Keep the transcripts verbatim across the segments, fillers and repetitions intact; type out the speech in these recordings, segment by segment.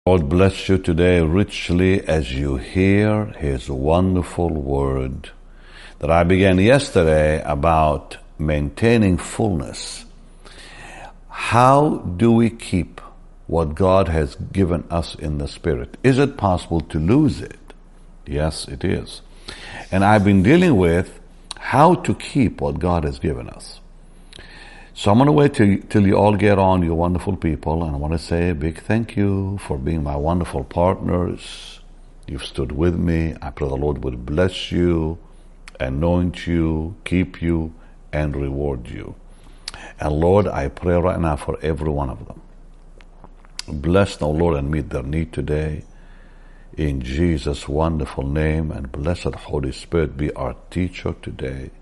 Lord bless you today richly as you hear His wonderful word that I began yesterday about maintaining fullness. How do we keep what God has given us in the Spirit? Is it possible to lose it? Yes, it is. And I've been dealing with how to keep what God has given us. So I'm going to wait till, till you all get on, you wonderful people, and I want to say a big thank you for being my wonderful partners. You've stood with me. I pray the Lord would bless you, anoint you, keep you, and reward you. And Lord, I pray right now for every one of them. Bless them, Lord, and meet their need today. In Jesus' wonderful name, and blessed Holy Spirit be our teacher today.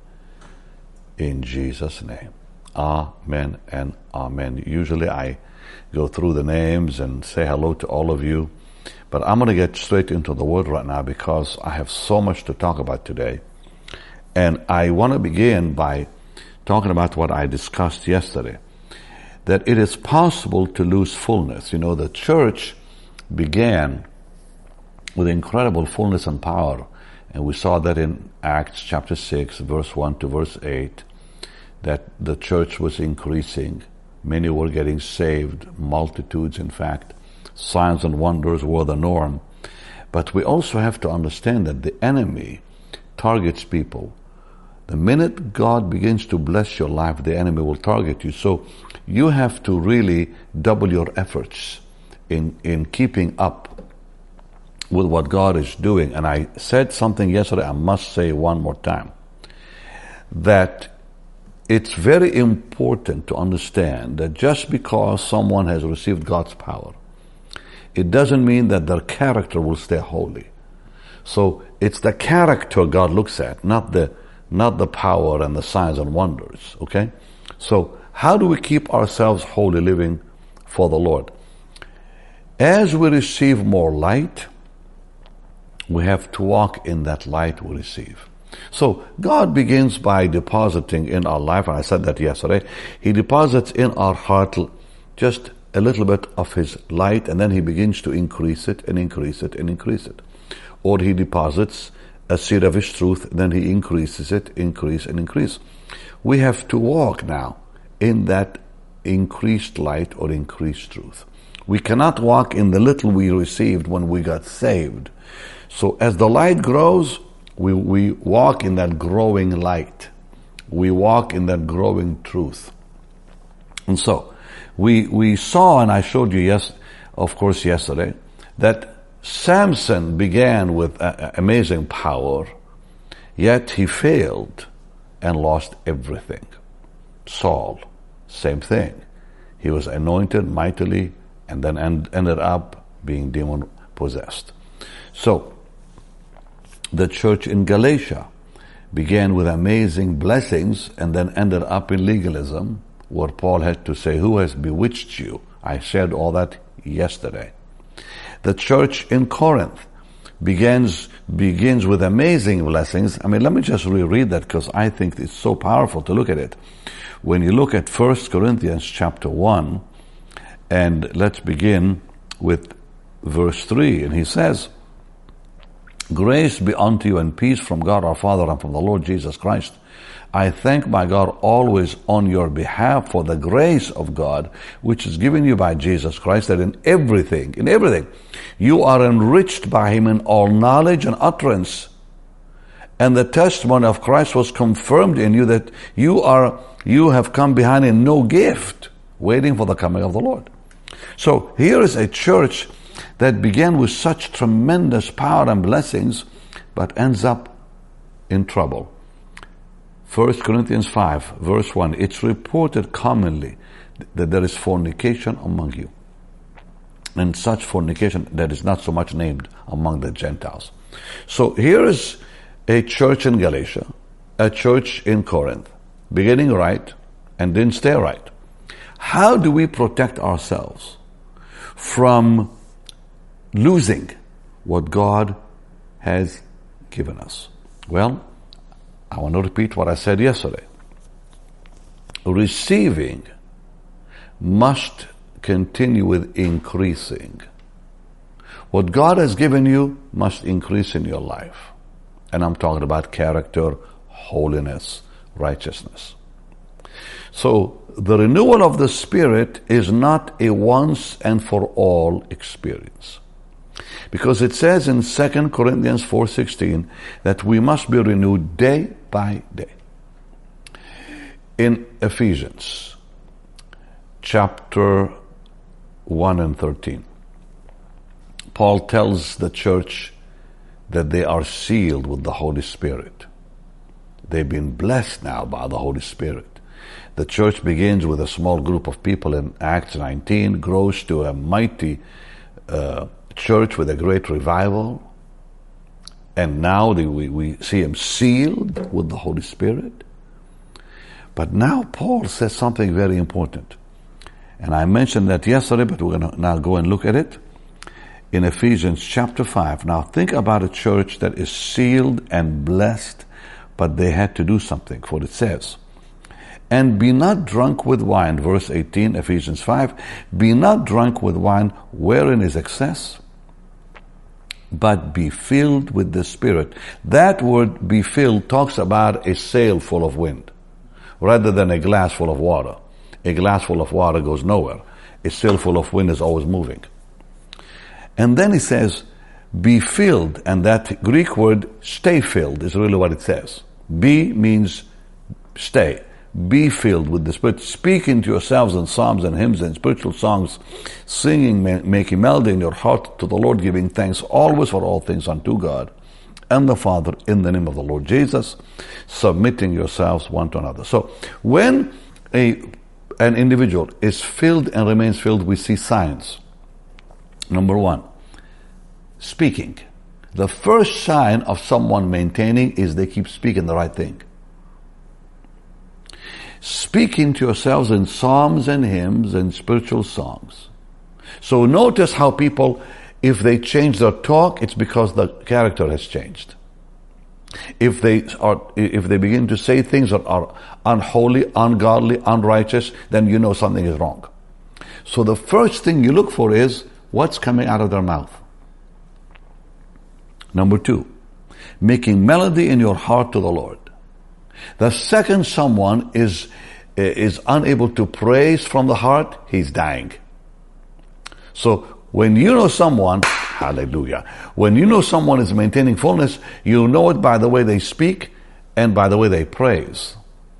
In Jesus' name. Amen and amen. Usually I go through the names and say hello to all of you, but I'm going to get straight into the word right now because I have so much to talk about today. And I want to begin by talking about what I discussed yesterday, that it is possible to lose fullness. You know, the church began with incredible fullness and power, and we saw that in Acts chapter six, verse one to verse eight. That the church was increasing. Many were getting saved, multitudes in fact. Signs and wonders were the norm. But we also have to understand that the enemy targets people. The minute God begins to bless your life, the enemy will target you. So you have to really double your efforts in, in keeping up with what God is doing. And I said something yesterday, I must say one more time, that it's very important to understand that just because someone has received God's power, it doesn't mean that their character will stay holy. So it's the character God looks at, not the not the power and the signs and wonders, okay? So how do we keep ourselves holy living for the Lord? As we receive more light, we have to walk in that light we receive. So God begins by depositing in our life, and I said that yesterday, He deposits in our heart just a little bit of His light, and then He begins to increase it and increase it and increase it. Or He deposits a seed of His truth, and then He increases it, increase and increase. We have to walk now in that increased light or increased truth. We cannot walk in the little we received when we got saved. So as the light grows, We, we walk in that growing light. We walk in that growing truth. And so, we, we saw, and I showed you, yes, of course, yesterday, that Samson began with uh, amazing power, yet he failed and lost everything. Saul, same thing. He was anointed mightily and then end, ended up being demon-possessed. So, the church in Galatia began with amazing blessings and then ended up in legalism, where Paul had to say, who has bewitched you? I shared all that yesterday. The church in Corinth begins, begins with amazing blessings. I mean, let me just reread that because I think it's so powerful to look at it. When you look at First Corinthians chapter one, and let's begin with verse three, and he says, grace be unto you and peace from God our Father and from the Lord Jesus Christ. I thank my God always on your behalf for the grace of God, which is given you by Jesus Christ, that in everything, in everything, you are enriched by Him in all knowledge and utterance. And the testimony of Christ was confirmed in you, that you are, you have come behind in no gift, waiting for the coming of the Lord. So here is a church that began with such tremendous power and blessings, but ends up in trouble. First Corinthians five, verse one, it's reported commonly that there is fornication among you, and such fornication that is not so much named among the Gentiles. So here is a church in Galatia, a church in Corinth, beginning right and didn't stay right. How do we protect ourselves from losing what God has given us? Well, I want to repeat what I said yesterday. Receiving must continue with increasing. What God has given you must increase in your life. And I'm talking about character, holiness, righteousness. So the renewal of the Spirit is not a once and for all experience. Because it says in Second Corinthians four sixteen that we must be renewed day by day. In Ephesians chapter one and thirteen, Paul tells the church that they are sealed with the Holy Spirit. They've been blessed now by the Holy Spirit. The church begins with a small group of people in Acts nineteen, grows to a mighty uh, church with a great revival. And now they, we, we see them sealed with the Holy Spirit. But now Paul says something very important. And I mentioned that yesterday, but we're going to now go and look at it. In Ephesians chapter five. Now think about a church that is sealed and blessed, but they had to do something, for it says, and be not drunk with wine, verse eighteen, Ephesians five, be not drunk with wine wherein is excess, but be filled with the Spirit. That word be filled talks about a sail full of wind, rather than a glass full of water. A glass full of water goes nowhere. A sail full of wind is always moving. And then he says, be filled, and that Greek word, stay filled, is really what it says. Be means stay. Be filled with the Spirit. Speaking to yourselves in psalms and hymns and spiritual songs, singing, making melody in your heart to the Lord, giving thanks always for all things unto God and the Father in the name of the Lord Jesus, submitting yourselves one to another. So when a an individual is filled and remains filled, we see signs. Number one, speaking. The first sign of someone maintaining is they keep speaking the right thing. Speaking to yourselves in psalms and hymns and spiritual songs. So notice how people, if they change their talk, it's because the character has changed. If they are, if they begin to say things that are unholy, ungodly, unrighteous, then you know something is wrong. So the first thing you look for is what's coming out of their mouth. Number two, making melody in your heart to the Lord. The second someone is is unable to praise from the heart, he's dying. So when you know someone, hallelujah, when you know someone is maintaining fullness, you know it by the way they speak and by the way they praise.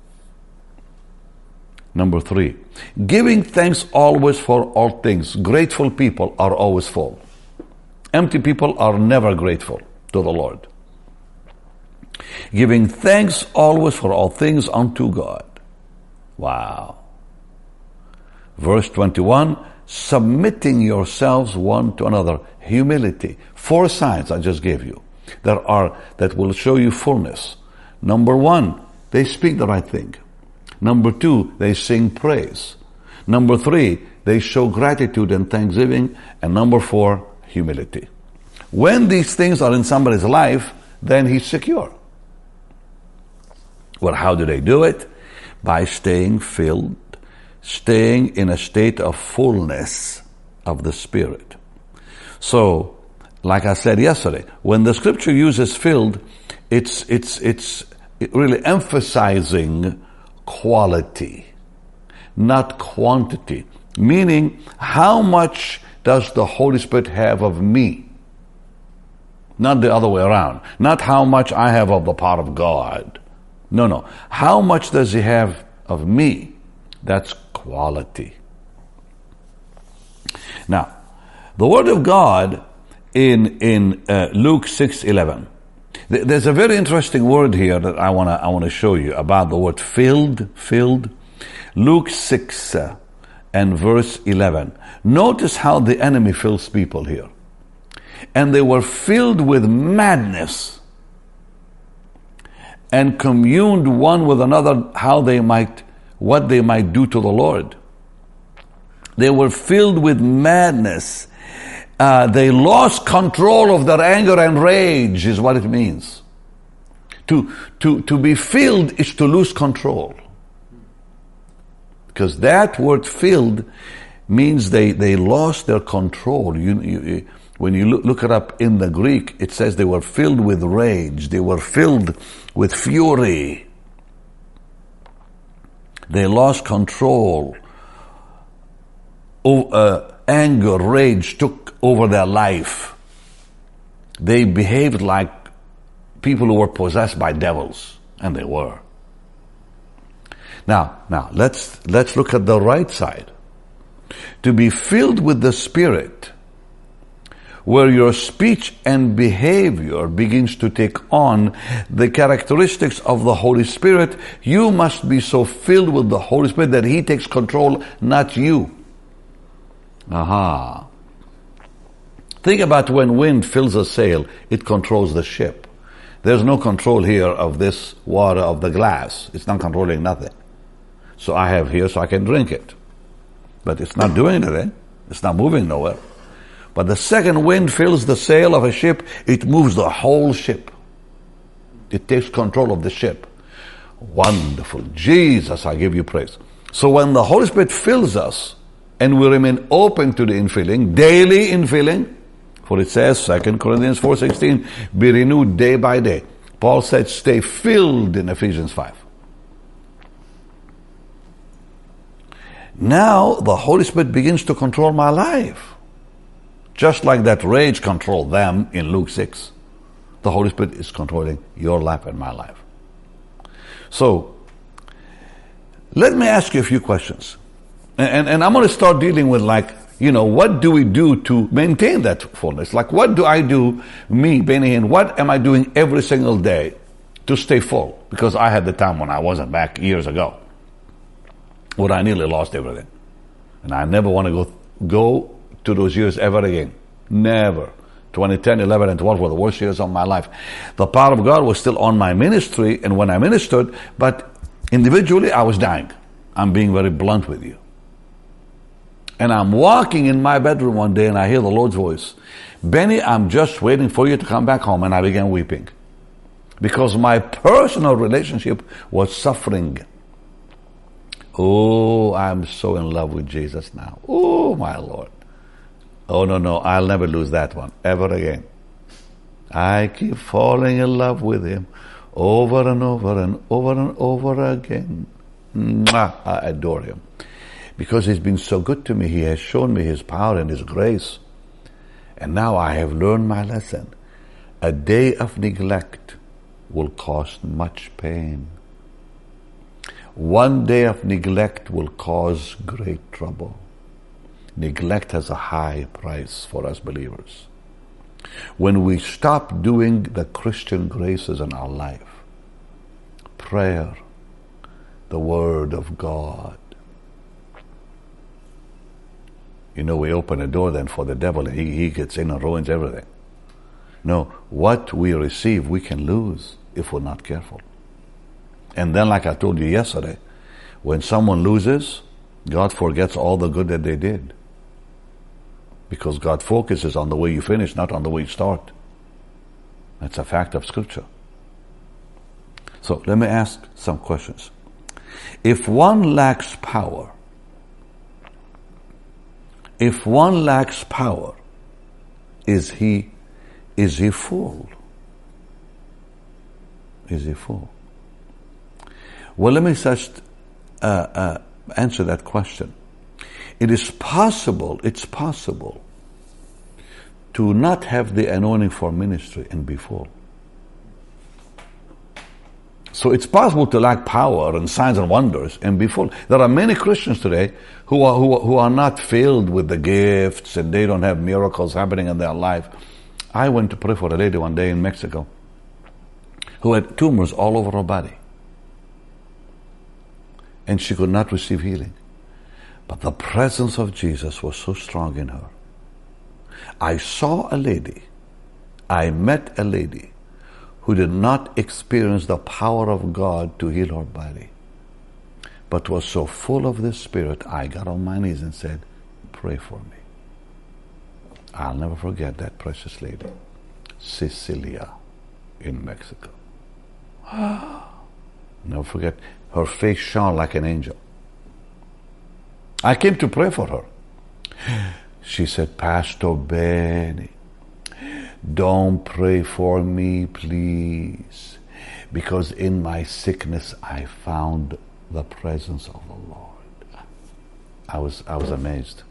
Number three, giving thanks always for all things. Grateful people are always full. Empty people are never grateful to the Lord. Giving thanks always for all things unto God. Wow. Verse twenty-one, submitting yourselves one to another. Humility. Four signs I just gave you that are, that will show you fullness. Number one, they speak the right thing. Number two, they sing praise. Number three, they show gratitude and thanksgiving. And number four, humility. When these things are in somebody's life, then he's secure. Well, how do they do it? By staying filled, staying in a state of fullness of the Spirit. So, like I said yesterday, when the scripture uses filled, it's, it's, it's really emphasizing quality, not quantity. Meaning, how much does the Holy Spirit have of me? Not the other way around. Not how much I have of the power of God. No, no. How much does he have of me? That's quality. Now, the Word of God in in uh, Luke six eleven. Th- there's a very interesting word here that I wanna I wanna show you about the word filled. Filled. Luke six uh, and verse eleven. Notice how the enemy fills people here. And they were filled with madness, and communed one with another how they might, what they might do to the Lord. They were filled with madness. Uh, they lost control of their anger and rage, is what it means. To, to, to be filled is to lose control. Because that word filled means they, they lost their control. You, you, When you look, look it up in the Greek, it says they were filled with rage. They were filled with fury. They lost control. Oh, uh, anger, rage took over their life. They behaved like people who were possessed by devils, and they were. Now, now let's let's look at the right side. To be filled with the Spirit, where your speech and behavior begins to take on the characteristics of the Holy Spirit, you must be so filled with the Holy Spirit that He takes control, not you. Aha. Think about when wind fills a sail, it controls the ship. There's no control here of this water, of the glass. It's not controlling nothing. So I have here so I can drink it. But it's not doing anything. It's not moving nowhere. But the second wind fills the sail of a ship, it moves the whole ship. It takes control of the ship. Wonderful. Jesus, I give you praise. So when the Holy Spirit fills us, and we remain open to the infilling, daily infilling, for it says, Second Corinthians four sixteen, be renewed day by day. Paul said, stay filled in Ephesians five. Now the Holy Spirit begins to control my life. Just like that rage controlled them in Luke six. The Holy Spirit is controlling your life and my life. So, let me ask you a few questions. And, and, and I'm going to start dealing with like, you know, what do we do to maintain that fullness? Like, what do I do, me, Benny Hinn, what am I doing every single day to stay full? Because I had the time when I wasn't back years ago, where I nearly lost everything. And I never want to go go to those years ever again. Never. twenty ten, eleven, and twelve were the worst years of my life. The power of God was still on my ministry, and when I ministered, but individually I was dying. I'm being very blunt with you. And I'm walking in my bedroom one day and I hear the Lord's voice. Benny, I'm just waiting for you to come back home. And I began weeping. Because my personal relationship was suffering. Oh, I'm so in love with Jesus now. Oh, my Lord. Oh, no, no, I'll never lose that one ever again. I keep falling in love with Him over and over and over and over again. Mwah, I adore Him. Because He's been so good to me, He has shown me His power and His grace. And now I have learned my lesson. A day of neglect will cause much pain. One day of neglect will cause great trouble. Neglect has a high price for us believers. When we stop doing the Christian graces in our life, prayer, the Word of God, you know, we open a door then for the devil and he, he gets in and ruins everything. No, what we receive we can lose if we're not careful. And then, like I told you yesterday, when someone loses, God forgets all the good that they did. Because God focuses on the way you finish, not on the way you start. That's a fact of Scripture. So let me ask some questions. If one lacks power, if one lacks power, is he, is he full? Is he full? Well, let me just uh, uh, answer that question. It is possible, it's possible to not have the anointing for ministry and be full. So it's possible to lack power and signs and wonders and be full. There are many Christians today who are, who, who are not filled with the gifts and they don't have miracles happening in their life. I went to pray for a lady one day in Mexico who had tumors all over her body. And she could not receive healing. But the presence of Jesus was so strong in her. I saw a lady, I met a lady who did not experience the power of God to heal her body, but was so full of the Spirit, I got on my knees and said, pray for me. I'll never forget that precious lady, Cecilia in Mexico. Never forget, her face shone like an angel. I came to pray for her. She said, Pastor Benny, don't pray for me, please, because in my sickness I found the presence of the Lord. I was, I was amazed.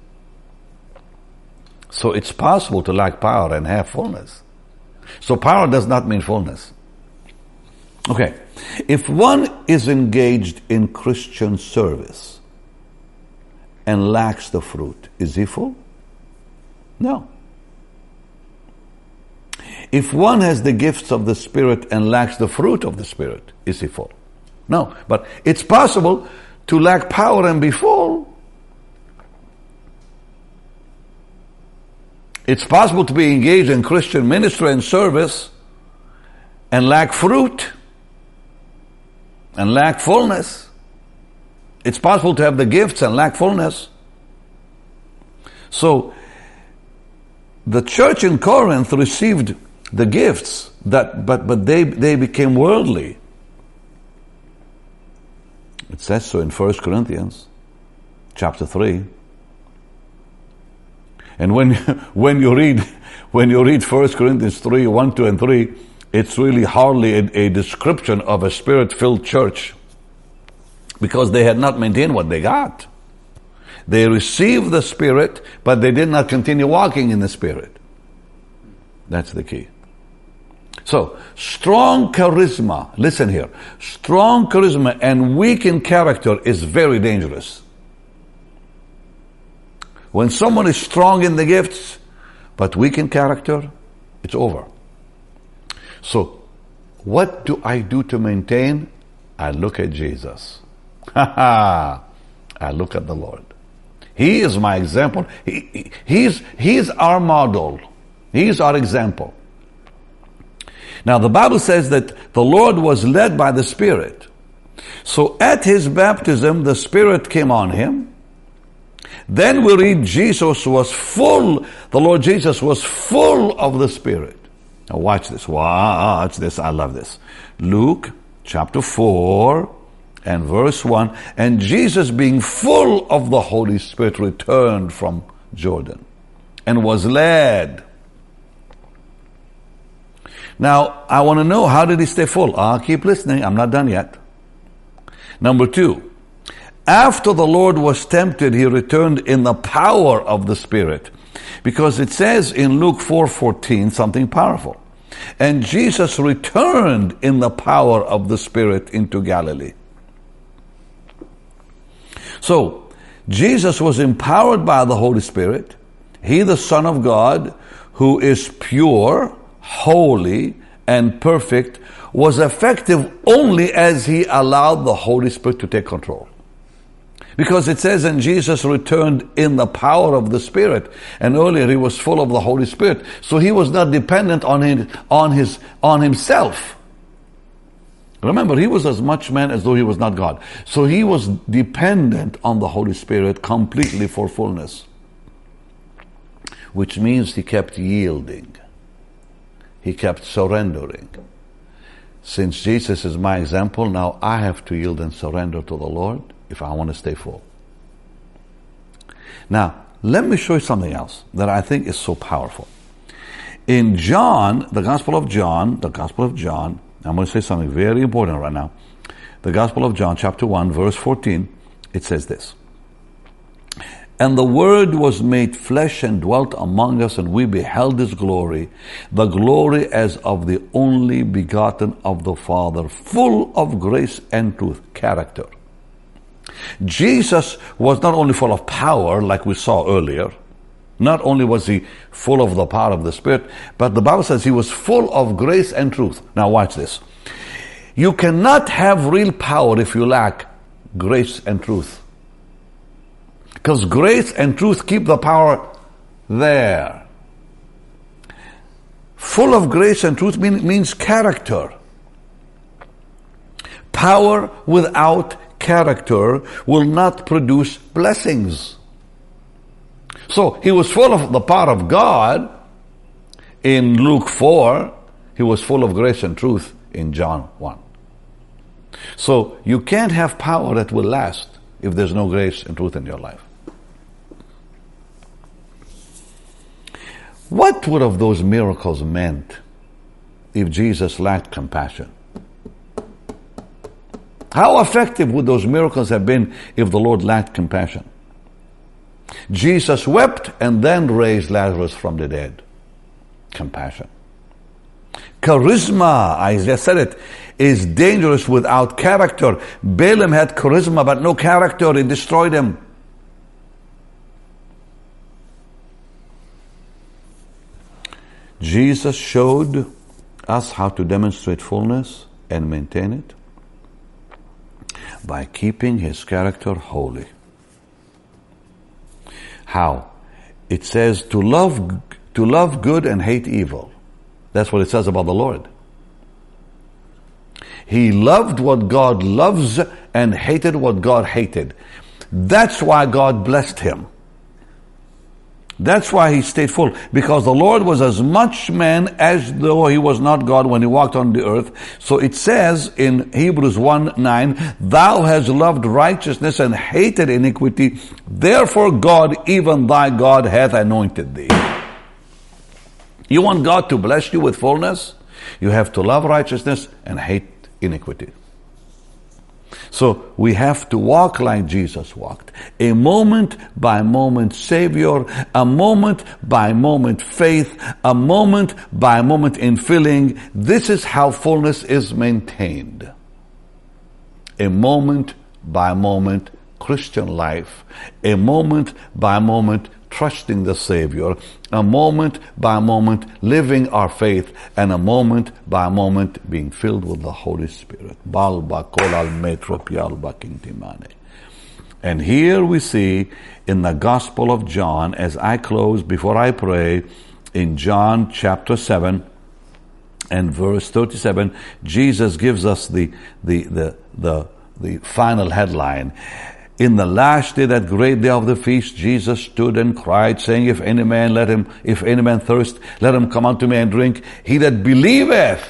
So it's possible to lack power and have fullness. So power does not mean fullness. Okay. If one is engaged in Christian service and lacks the fruit, is he full? No. If one has the gifts of the Spirit and lacks the fruit of the Spirit, is he full? No. But it's possible to lack power and be full. It's possible to be engaged in Christian ministry and service and lack fruit and lack fullness. It's possible to have the gifts and lack fullness. So, the church in Corinth received the gifts, that, but, but they, they became worldly. It says so in First Corinthians chapter three. And when, when you read, when you read First Corinthians three, one, two, and three, it's really hardly a, a description of a Spirit-filled church, because they had not maintained what they got. They received the Spirit, but they did not continue walking in the Spirit. That's the key. So, strong charisma, listen here, strong charisma and weak in character is very dangerous. When someone is strong in the gifts, but weak in character, it's over. So, what do I do to maintain? I look at Jesus. Ha ha! I look at the Lord. He is my example. He, he, he's, he's our model. He's our example. Now, the Bible says that the Lord was led by the Spirit. So, at his baptism, the Spirit came on him. Then we read Jesus was full, the Lord Jesus was full of the Spirit. Now watch this, watch this, I love this. Luke chapter four and verse one, and Jesus being full of the Holy Spirit returned from Jordan and was led. Now, I want to know, how did he stay full? Ah, keep listening, I'm not done yet. Number two, after the Lord was tempted, he returned in the power of the Spirit. Because it says in Luke four fourteen something powerful. And Jesus returned in the power of the Spirit into Galilee. So, Jesus was empowered by the Holy Spirit. He, the Son of God, who is pure, holy, and perfect, was effective only as he allowed the Holy Spirit to take control. Because it says, and Jesus returned in the power of the Spirit. And earlier he was full of the Holy Spirit. So he was not dependent on his, on his, on himself. Remember, he was as much man as though he was not God. So he was dependent on the Holy Spirit completely for fullness. Which means he kept yielding. He kept surrendering. Since Jesus is my example, now I have to yield and surrender to the Lord if I want to stay full. Now, let me show you something else that I think is so powerful. In John, the Gospel of John, the Gospel of John, I'm going to say something very important right now. The Gospel of John, chapter one, verse fourteen, it says this. And the Word was made flesh and dwelt among us, and we beheld His glory, the glory as of the only begotten of the Father, full of grace and truth, character. Jesus was not only full of power, like we saw earlier, not only was he full of the power of the Spirit, but the Bible says he was full of grace and truth. Now watch this. You cannot have real power if you lack grace and truth. Because grace and truth keep the power there. Full of grace and truth mean, means character. Power without character will not produce blessings. So he was full of the power of God in Luke four. He was full of grace and truth in John one. So you can't have power that will last if there's no grace and truth in your life. What would have those miracles meant if Jesus lacked compassion? How effective would those miracles have been if the Lord lacked compassion? Jesus wept and then raised Lazarus from the dead. Compassion. Charisma, Isaiah said it, is dangerous without character. Balaam had charisma but no character. It destroyed him. Jesus showed us how to demonstrate fullness and maintain it by keeping his character holy. How? It says to love to love good and hate evil. That's what it says about the Lord. He loved what God loves and hated what God hated. That's why God blessed him. That's why he stayed full. Because the Lord was as much man as though he was not God when he walked on the earth. So it says in Hebrews one nine, thou hast loved righteousness and hated iniquity. Therefore God, even thy God, hath anointed thee. You want God to bless you with fullness? You have to love righteousness and hate iniquity. So we have to walk like Jesus walked. A moment by moment Savior, a moment by moment faith, a moment by moment infilling. This is how fullness is maintained. A moment by moment Christian life, a moment by moment trusting the Savior, a moment by moment living our faith, and a moment by moment being filled with the Holy Spirit. And here we see in the Gospel of John, as I close, before I pray, in John chapter seven and verse thirty-seven, Jesus gives us the, the, the, the, the final headline. In the last day, that great day of the feast, Jesus stood and cried, saying, If any man let him, if any man thirst, let him come unto me and drink. He that believeth,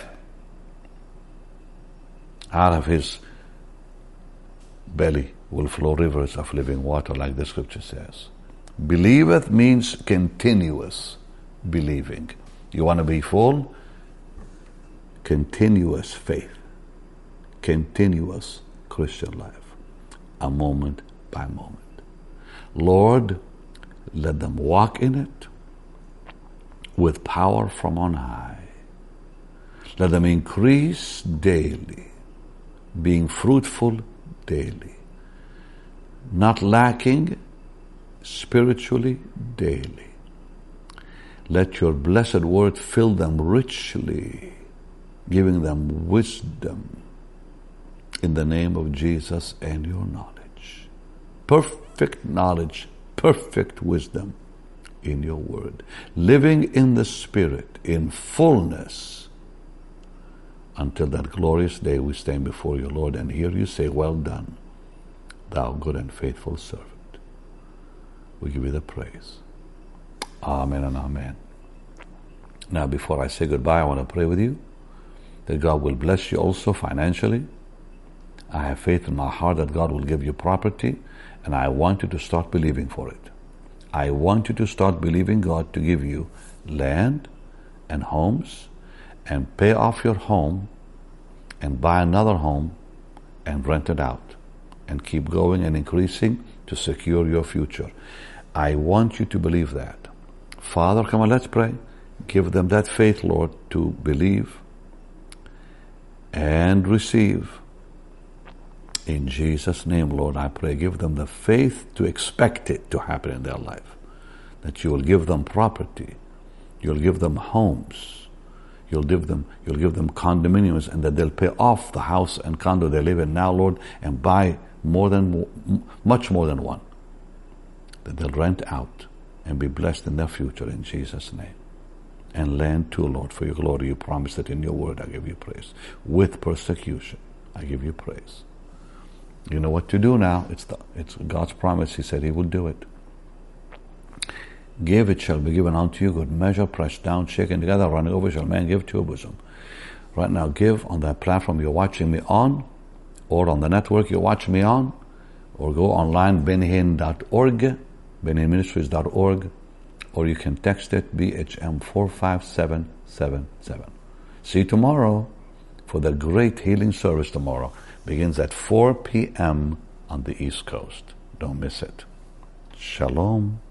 out of his belly will flow rivers of living water, like the scripture says. Believeth means continuous believing. You want to be full? Continuous faith. Continuous Christian life. A moment by moment. Lord, let them walk in it with power from on high. Let them increase daily, being fruitful daily, not lacking spiritually daily. Let your blessed word fill them richly, giving them wisdom in the name of Jesus and your knowledge. Perfect knowledge, perfect wisdom in your word. Living in the Spirit, in fullness, until that glorious day we stand before you, Lord, and hear you say, well done, thou good and faithful servant. We give you the praise. Amen and amen. Now, before I say goodbye, I want to pray with you that God will bless you also financially. I have faith in my heart that God will give you property, and I want you to start believing for it. I want you to start believing God to give you land and homes, and pay off your home and buy another home and rent it out and keep going and increasing to secure your future. I want you to believe that. Father, come on, let's pray. Give them that faith, Lord, to believe and receive. In Jesus' name, Lord, I pray, give them the faith to expect it to happen in their life. That you will give them property. You'll give them homes. You'll give them, you'll give them condominiums, and that they'll pay off the house and condo they live in now, Lord, and buy more than, much more than one. That they'll rent out and be blessed in their future in Jesus' name. And land too, Lord, for your glory. You promised it in your word. I give you praise. With persecution, I give you praise. You know what to do now. It's the, it's God's promise. He said He will do it. Give, it shall be given unto you. Good measure, pressed down, shaken together, running over, shall man give to your bosom. Right now, give on that platform you're watching me on, or on the network you're watching me on, or go online, benny hinn dot org, benny hinn ministries dot org, or you can text it B H M four five seven seven seven. See you tomorrow for the great healing service tomorrow. Begins at four p.m. on the East Coast. Don't miss it. Shalom.